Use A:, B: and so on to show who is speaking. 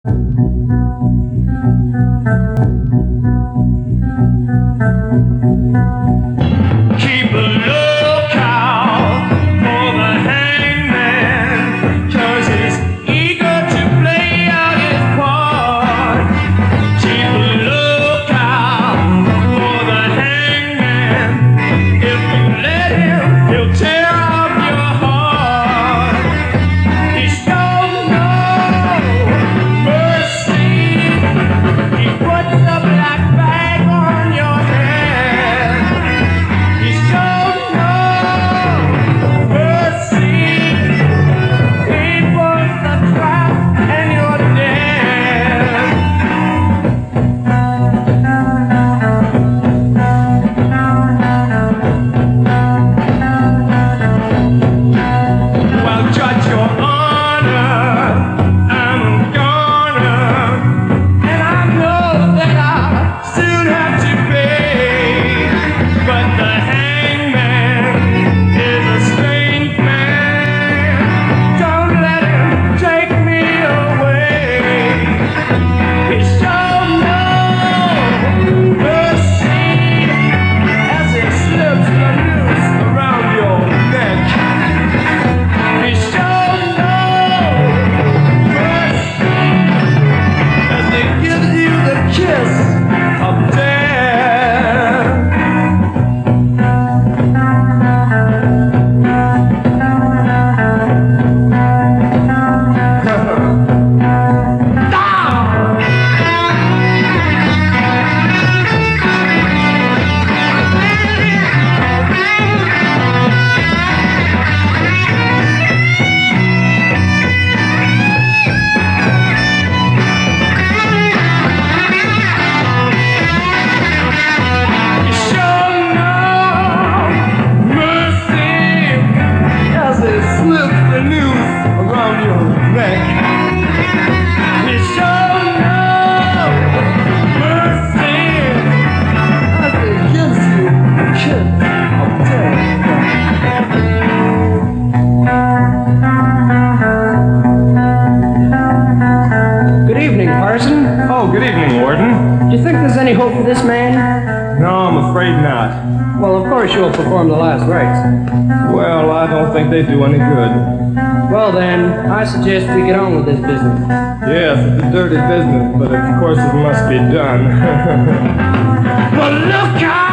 A: Keep a lookout for the hangman, 'cause he's eager to play out his part. Keep a lookout for the hangman. If you let him, he'll tear up your heart. He's shown no mercy. He puts a black bag on your head. He's shown no mercy. He puts a trap and you're dead. Well, judge your honor, I'm gonna, and I know that I'll soon have to pay. But the hangman is a strange man. Don't let him take me away. He's shown no mercy as he slips the noose around your neck. He's shown no mercy as he gives you the kiss of death. He's shown no mercy as he slips the noose around your neck. He's shown no mercy as he gives you the kiss of death.
B: Good evening, Parson.
A: Oh, good evening, Warden.
B: Do you think there's any hope for this man?
A: No, I'm afraid not.
B: Well, of course you'll perform the last rites.
A: Well, I don't think they do any good.
B: Well then, I suggest we get on with this business.
A: Yes, it's a dirty business, but of course it must be done. Well, look out!